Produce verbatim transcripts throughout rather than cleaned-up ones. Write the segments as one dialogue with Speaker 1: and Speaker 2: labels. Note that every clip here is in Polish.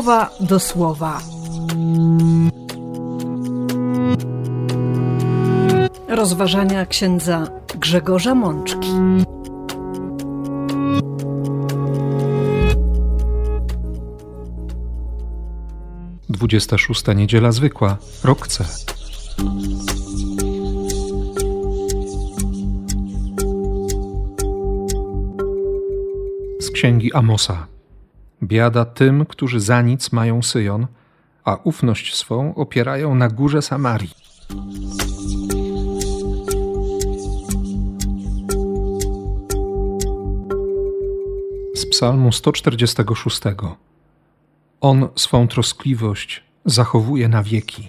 Speaker 1: słowa do słowa. Rozważania księdza Grzegorza Mączki.
Speaker 2: Dwudziesta szósta niedziela zwykła, rok C. Z księgi Amosa. Biada tym, którzy za nic mają Syjon, a ufność swą opierają na górze Samarii. Z psalmu sto czterdziestego szóstego. On swą troskliwość zachowuje na wieki.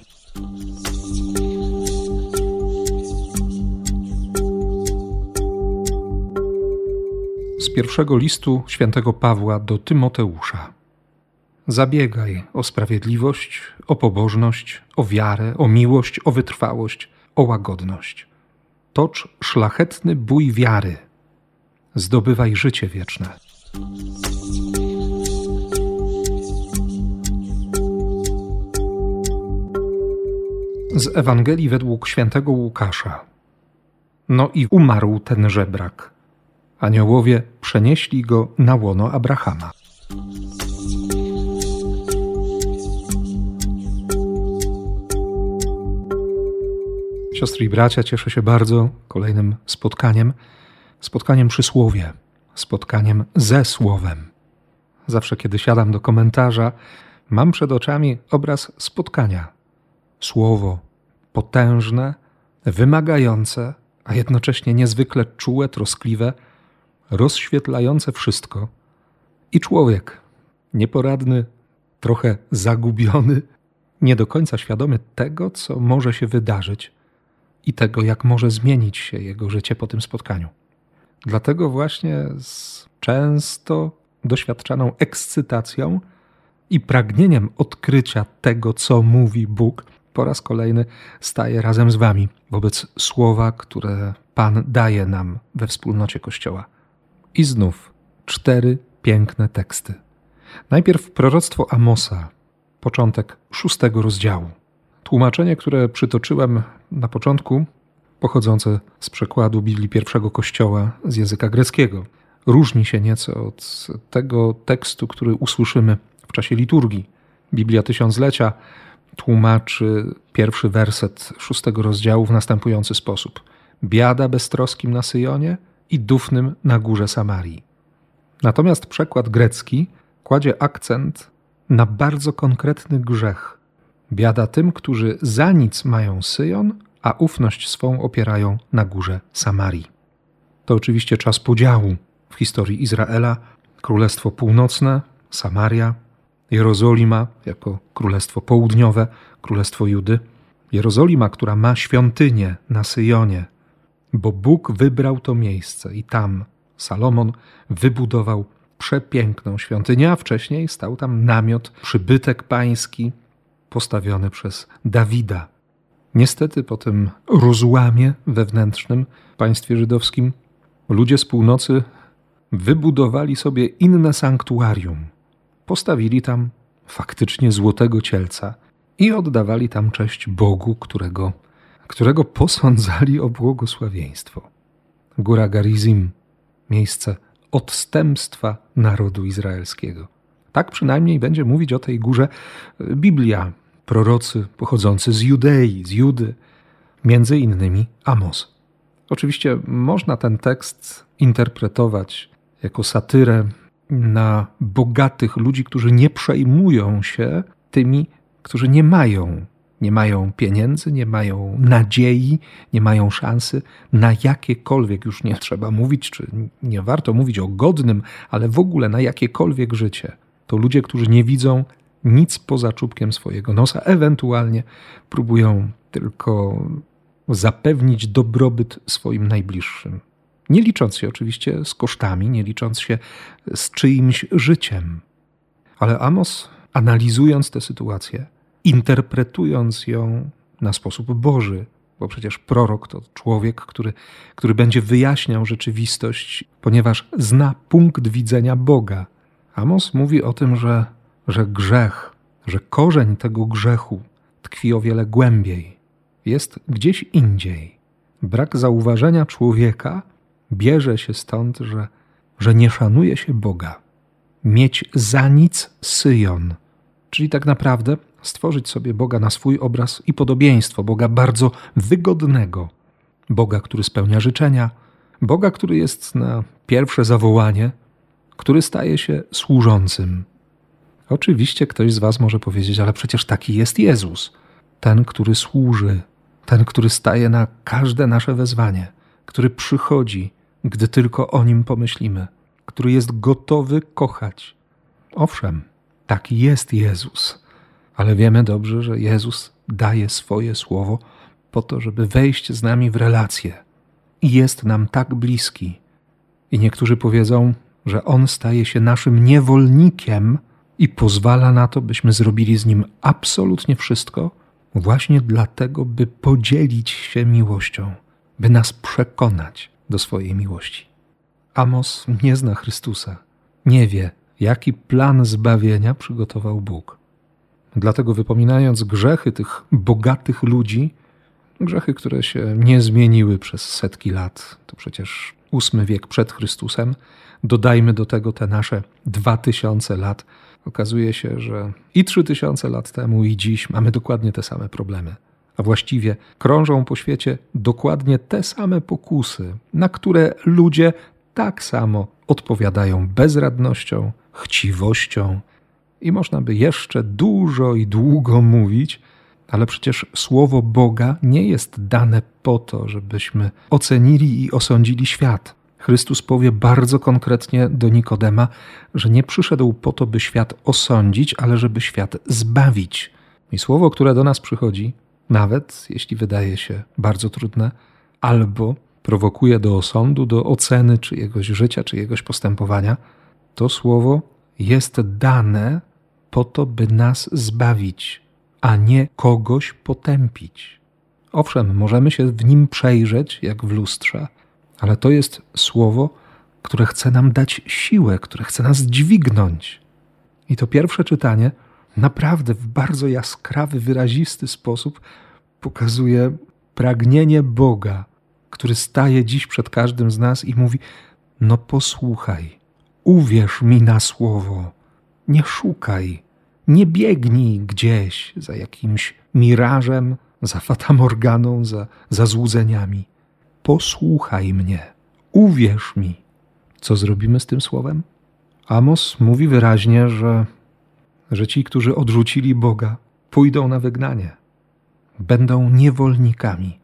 Speaker 2: Z pierwszego listu świętego Pawła do Tymoteusza. Zabiegaj o sprawiedliwość, o pobożność, o wiarę, o miłość, o wytrwałość, o łagodność. Tocz szlachetny bój wiary. Zdobywaj życie wieczne. Z Ewangelii według świętego Łukasza. No i umarł ten żebrak. Aniołowie przenieśli go na łono Abrahama. Siostry i bracia, cieszę się bardzo kolejnym spotkaniem, spotkaniem przy Słowie, spotkaniem ze Słowem. Zawsze, kiedy siadam do komentarza, mam przed oczami obraz spotkania. Słowo potężne, wymagające, a jednocześnie niezwykle czułe, troskliwe, rozświetlające wszystko. I człowiek, nieporadny, trochę zagubiony, nie do końca świadomy tego, co może się wydarzyć i tego, jak może zmienić się jego życie po tym spotkaniu. Dlatego właśnie z często doświadczaną ekscytacją i pragnieniem odkrycia tego, co mówi Bóg, po raz kolejny staję razem z wami wobec słowa, które Pan daje nam we wspólnocie Kościoła. I znów cztery piękne teksty. Najpierw proroctwo Amosa, początek szóstego rozdziału. Tłumaczenie, które przytoczyłem na początku, pochodzące z przekładu Biblii pierwszego Kościoła z języka greckiego, różni się nieco od tego tekstu, który usłyszymy w czasie liturgii. Biblia Tysiąclecia tłumaczy pierwszy werset szóstego rozdziału w następujący sposób. Biada beztroskim na Syjonie i dufnym na górze Samarii. Natomiast przekład grecki kładzie akcent na bardzo konkretny grzech. Biada tym, którzy za nic mają Syjon, a ufność swą opierają na górze Samarii. To oczywiście czas podziału w historii Izraela. Królestwo Północne, Samaria, Jerozolima jako Królestwo Południowe, Królestwo Judy. Jerozolima, która ma świątynię na Syjonie, bo Bóg wybrał to miejsce i tam Salomon wybudował przepiękną świątynię, a wcześniej stał tam namiot, przybytek pański postawiony przez Dawida. Niestety po tym rozłamie wewnętrznym w państwie żydowskim ludzie z północy wybudowali sobie inne sanktuarium. Postawili tam faktycznie złotego cielca i oddawali tam cześć Bogu, którego, którego posądzali o błogosławieństwo. Góra Garizim, miejsce odstępstwa narodu izraelskiego. Tak przynajmniej będzie mówić o tej górze Biblia, prorocy pochodzący z Judei, z Judy, między innymi Amos. Oczywiście można ten tekst interpretować jako satyrę na bogatych ludzi, którzy nie przejmują się tymi, którzy nie mają. Nie mają pieniędzy, nie mają nadziei, nie mają szansy na jakiekolwiek, już nie trzeba mówić, czy nie warto mówić o godnym, ale w ogóle na jakiekolwiek życie. To ludzie, którzy nie widzą nic poza czubkiem swojego nosa, ewentualnie próbują tylko zapewnić dobrobyt swoim najbliższym. Nie licząc się oczywiście z kosztami, nie licząc się z czyimś życiem. Ale Amos, analizując tę sytuację, interpretując ją na sposób Boży, bo przecież prorok to człowiek, który, który będzie wyjaśniał rzeczywistość, ponieważ zna punkt widzenia Boga. Amos mówi o tym, że że grzech, że korzeń tego grzechu tkwi o wiele głębiej, jest gdzieś indziej. Brak zauważenia człowieka bierze się stąd, że, że nie szanuje się Boga. Mieć za nic Syjon, czyli tak naprawdę stworzyć sobie Boga na swój obraz i podobieństwo, Boga bardzo wygodnego, Boga, który spełnia życzenia, Boga, który jest na pierwsze zawołanie, który staje się służącym. Oczywiście ktoś z was może powiedzieć, ale przecież taki jest Jezus, ten, który służy, ten, który staje na każde nasze wezwanie, który przychodzi, gdy tylko o Nim pomyślimy, który jest gotowy kochać. Owszem, taki jest Jezus, ale wiemy dobrze, że Jezus daje swoje słowo po to, żeby wejść z nami w relację i jest nam tak bliski. I niektórzy powiedzą, że On staje się naszym niewolnikiem i pozwala na to, byśmy zrobili z Nim absolutnie wszystko, właśnie dlatego, by podzielić się miłością, by nas przekonać do swojej miłości. Amos nie zna Chrystusa, nie wie, jaki plan zbawienia przygotował Bóg. Dlatego wypominając grzechy tych bogatych ludzi, grzechy, które się nie zmieniły przez setki lat, to przecież ósmy wiek przed Chrystusem, dodajmy do tego te nasze dwa tysiące lat, okazuje się, że i trzy tysiące lat temu i dziś mamy dokładnie te same problemy. A właściwie krążą po świecie dokładnie te same pokusy, na które ludzie tak samo odpowiadają bezradnością, chciwością i można by jeszcze dużo i długo mówić, ale przecież słowo Boga nie jest dane po to, żebyśmy ocenili i osądzili świat. Chrystus powie bardzo konkretnie do Nikodema, że nie przyszedł po to, by świat osądzić, ale żeby świat zbawić. I słowo, które do nas przychodzi, nawet jeśli wydaje się bardzo trudne, albo prowokuje do osądu, do oceny czyjegoś życia, czyjegoś postępowania, to słowo jest dane po to, by nas zbawić, a nie kogoś potępić. Owszem, możemy się w nim przejrzeć, jak w lustrze, ale to jest słowo, które chce nam dać siłę, które chce nas dźwignąć. I to pierwsze czytanie naprawdę w bardzo jaskrawy, wyrazisty sposób pokazuje pragnienie Boga, który staje dziś przed każdym z nas i mówi: no posłuchaj, uwierz mi na słowo, nie szukaj, nie biegnij gdzieś za jakimś mirażem, za fatamorganą, za, za złudzeniami. Posłuchaj mnie, uwierz mi. Co zrobimy z tym słowem? Amos mówi wyraźnie, że, że ci, którzy odrzucili Boga, pójdą na wygnanie. Będą niewolnikami.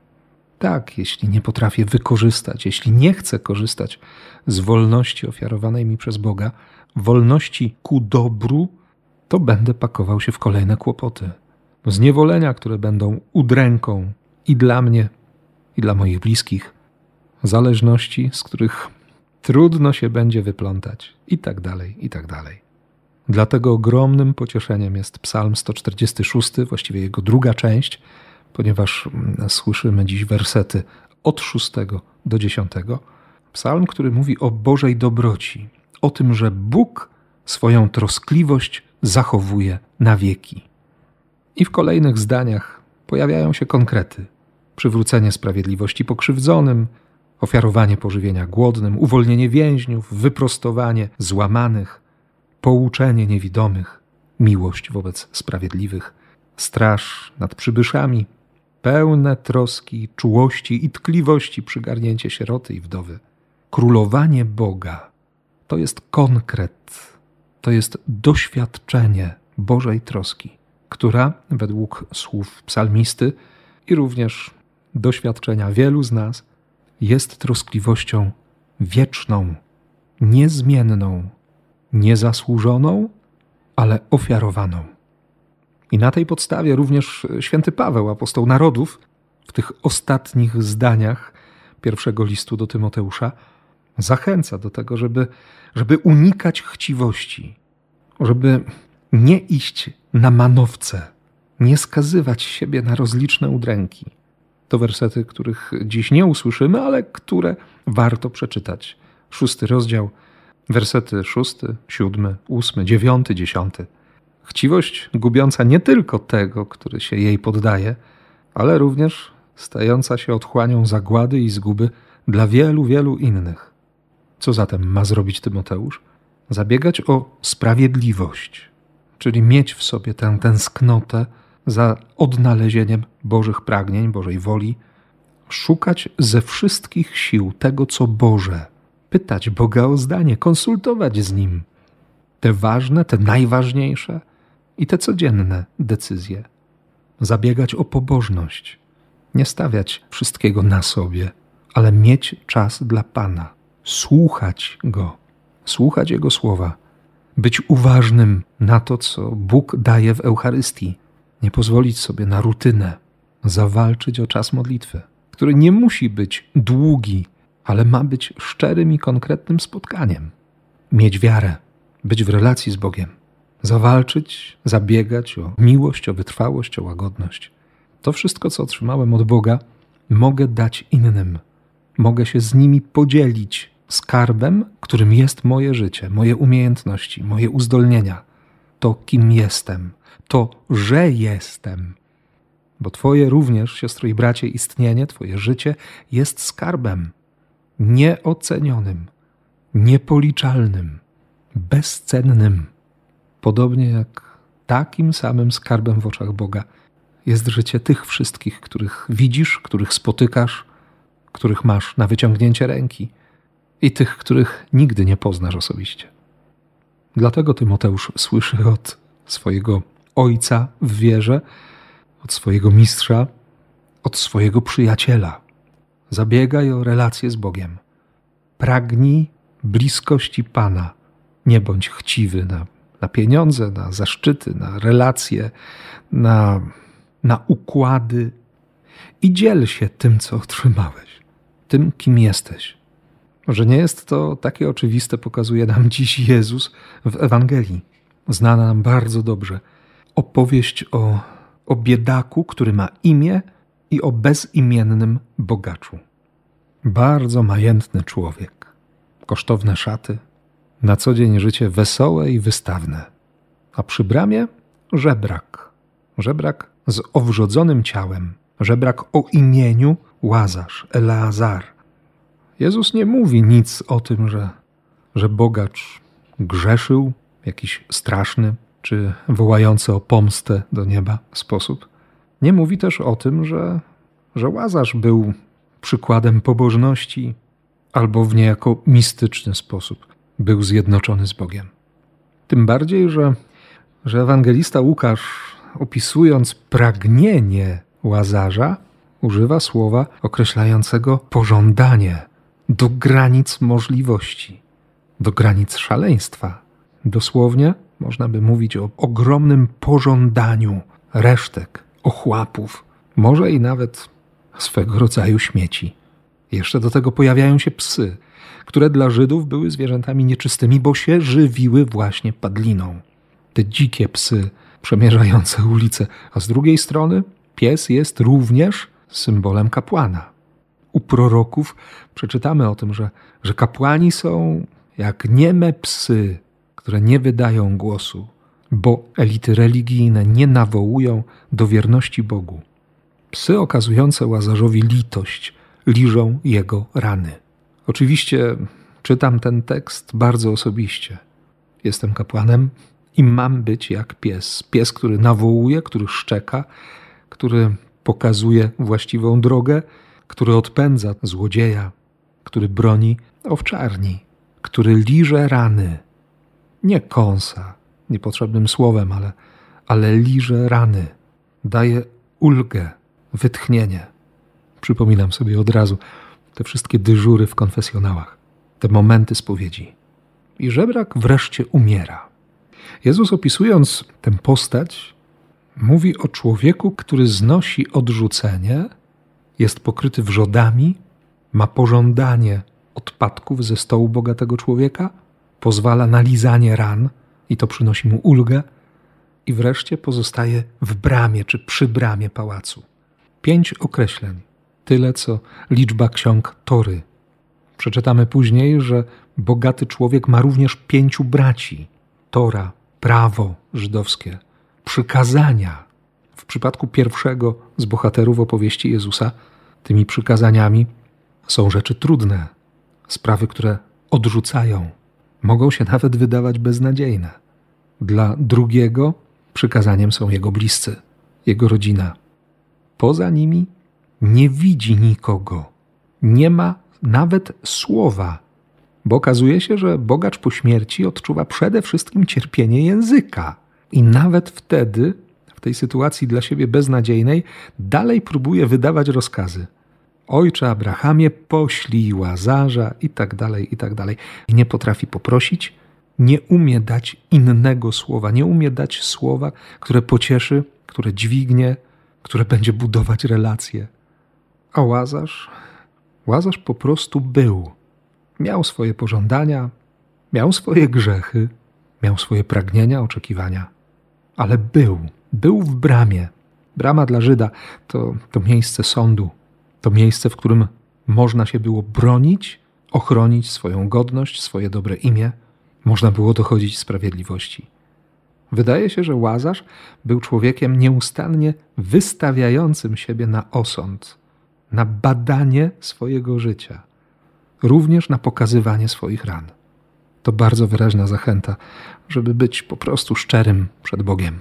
Speaker 2: Tak, jeśli nie potrafię wykorzystać, jeśli nie chcę korzystać z wolności ofiarowanej mi przez Boga, wolności ku dobru, to będę pakował się w kolejne kłopoty. Zniewolenia, które będą udręką i dla mnie, i dla moich bliskich, zależności, z których trudno się będzie wyplątać, i tak dalej, i tak dalej. Dlatego ogromnym pocieszeniem jest Psalm sto czterdziesty szósty, właściwie jego druga część, ponieważ słyszymy dziś wersety od szóstego do dziesiątego. Psalm, który mówi o Bożej dobroci, o tym, że Bóg swoją troskliwość zachowuje na wieki. I w kolejnych zdaniach pojawiają się konkrety. Przywrócenie sprawiedliwości pokrzywdzonym, ofiarowanie pożywienia głodnym, uwolnienie więźniów, wyprostowanie złamanych, pouczenie niewidomych, miłość wobec sprawiedliwych, straż nad przybyszami, pełne troski, czułości i tkliwości przygarnięcie sieroty i wdowy. Królowanie Boga to jest konkret, to jest doświadczenie Bożej troski, która według słów psalmisty i również doświadczenia wielu z nas jest troskliwością wieczną, niezmienną, niezasłużoną, ale ofiarowaną. I na tej podstawie również święty Paweł, apostoł narodów, w tych ostatnich zdaniach pierwszego listu do Tymoteusza zachęca do tego, żeby, żeby unikać chciwości, żeby nie iść na manowce, nie skazywać siebie na rozliczne udręki. To wersety, których dziś nie usłyszymy, ale które warto przeczytać. Szósty rozdział, wersety szósty, siódmy, ósmy, dziewiąty, dziesiąty. Chciwość gubiąca nie tylko tego, który się jej poddaje, ale również stająca się otchłanią zagłady i zguby dla wielu, wielu innych. Co zatem ma zrobić Tymoteusz? Zabiegać o sprawiedliwość, czyli mieć w sobie tę tęsknotę za odnalezieniem Bożych pragnień, Bożej woli, szukać ze wszystkich sił tego, co Boże, pytać Boga o zdanie, konsultować z Nim te ważne, te najważniejsze i te codzienne decyzje. Zabiegać o pobożność, nie stawiać wszystkiego na sobie, ale mieć czas dla Pana, słuchać Go, słuchać Jego słowa, być uważnym na to, co Bóg daje w Eucharystii, nie pozwolić sobie na rutynę, zawalczyć o czas modlitwy, który nie musi być długi, ale ma być szczerym i konkretnym spotkaniem. Mieć wiarę, być w relacji z Bogiem, zawalczyć, zabiegać o miłość, o wytrwałość, o łagodność. To wszystko, co otrzymałem od Boga, mogę dać innym. Mogę się z nimi podzielić skarbem, którym jest moje życie, moje umiejętności, moje uzdolnienia. To, kim jestem, to, że jestem. Bo Twoje również, siostro i bracie, istnienie, Twoje życie jest skarbem nieocenionym, niepoliczalnym, bezcennym. Podobnie jak takim samym skarbem w oczach Boga jest życie tych wszystkich, których widzisz, których spotykasz, których masz na wyciągnięcie ręki i tych, których nigdy nie poznasz osobiście. Dlatego Tymoteusz słyszy od swojego ojca w wierze, od swojego mistrza, od swojego przyjaciela. Zabiegaj o relację z Bogiem. Pragnij bliskości Pana. Nie bądź chciwy na, na pieniądze, na zaszczyty, na relacje, na, na układy. I dziel się tym, co otrzymałeś, tym, kim jesteś. Że nie jest to takie oczywiste, pokazuje nam dziś Jezus w Ewangelii. Znana nam bardzo dobrze. Opowieść o, o biedaku, który ma imię, i o bezimiennym bogaczu. Bardzo majętny człowiek. Kosztowne szaty. Na co dzień życie wesołe i wystawne. A przy bramie żebrak. Żebrak z owrzodzonym ciałem. Żebrak o imieniu Łazarz, Eleazar. Jezus nie mówi nic o tym, że, że bogacz grzeszył w jakiś straszny czy wołający o pomstę do nieba sposób. Nie mówi też o tym, że, że Łazarz był przykładem pobożności albo w niejako mistyczny sposób był zjednoczony z Bogiem. Tym bardziej, że, że ewangelista Łukasz, opisując pragnienie Łazarza, używa słowa określającego pożądanie do granic możliwości, do granic szaleństwa. Dosłownie można by mówić o ogromnym pożądaniu resztek, ochłapów, może i nawet swego rodzaju śmieci. Jeszcze do tego pojawiają się psy, które dla Żydów były zwierzętami nieczystymi, bo się żywiły właśnie padliną. Te dzikie psy przemierzające ulice, a z drugiej strony pies jest również symbolem kapłana. U proroków przeczytamy o tym, że, że kapłani są jak nieme psy, które nie wydają głosu, bo elity religijne nie nawołują do wierności Bogu. Psy okazujące Łazarzowi litość liżą jego rany. Oczywiście czytam ten tekst bardzo osobiście. Jestem kapłanem i mam być jak pies. Pies, który nawołuje, który szczeka, który pokazuje właściwą drogę, który odpędza złodzieja, który broni owczarni, który liże rany. Nie kąsa, niepotrzebnym słowem, ale, ale liże rany. Daje ulgę, wytchnienie. Przypominam sobie od razu te wszystkie dyżury w konfesjonałach, te momenty spowiedzi. I żebrak wreszcie umiera. Jezus, opisując tę postać, mówi o człowieku, który znosi odrzucenie, jest pokryty wrzodami, ma pożądanie odpadków ze stołu bogatego człowieka, pozwala na lizanie ran i to przynosi mu ulgę i wreszcie pozostaje w bramie czy przy bramie pałacu. Pięć określeń, tyle co liczba ksiąg Tory. Przeczytamy później, że bogaty człowiek ma również pięciu braci. Tora, prawo żydowskie, przykazania. W przypadku pierwszego z bohaterów opowieści Jezusa tymi przykazaniami są rzeczy trudne, sprawy, które odrzucają, mogą się nawet wydawać beznadziejne. Dla drugiego przykazaniem są jego bliscy, jego rodzina. Poza nimi nie widzi nikogo, nie ma nawet słowa, bo okazuje się, że bogacz po śmierci odczuwa przede wszystkim cierpienie języka i nawet wtedy, w tej sytuacji dla siebie beznadziejnej, dalej próbuje wydawać rozkazy. Ojcze Abrahamie, poślij Łazarza i tak dalej, i tak dalej. I nie potrafi poprosić, nie umie dać innego słowa, nie umie dać słowa, które pocieszy, które dźwignie, które będzie budować relacje. A Łazarz? Łazarz po prostu był. Miał swoje pożądania, miał swoje grzechy, miał swoje pragnienia, oczekiwania, ale był, był w bramie. Brama dla Żyda to, to miejsce sądu, to miejsce, w którym można się było bronić, ochronić swoją godność, swoje dobre imię, można było dochodzić sprawiedliwości. Wydaje się, że Łazarz był człowiekiem nieustannie wystawiającym siebie na osąd, na badanie swojego życia, również na pokazywanie swoich ran. To bardzo wyraźna zachęta, żeby być po prostu szczerym przed Bogiem.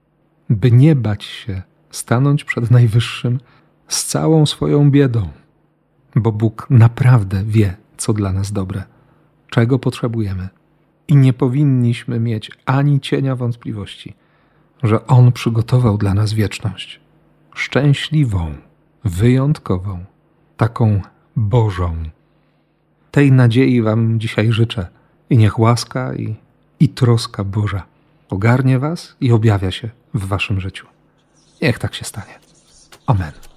Speaker 2: By nie bać się stanąć przed Najwyższym z całą swoją biedą, bo Bóg naprawdę wie, co dla nas dobre, czego potrzebujemy. I nie powinniśmy mieć ani cienia wątpliwości, że On przygotował dla nas wieczność. Szczęśliwą, wyjątkową, taką Bożą. Tej nadziei wam dzisiaj życzę i niech łaska i, i troska Boża ogarnie was i objawia się w waszym życiu. Niech tak się stanie. Amen.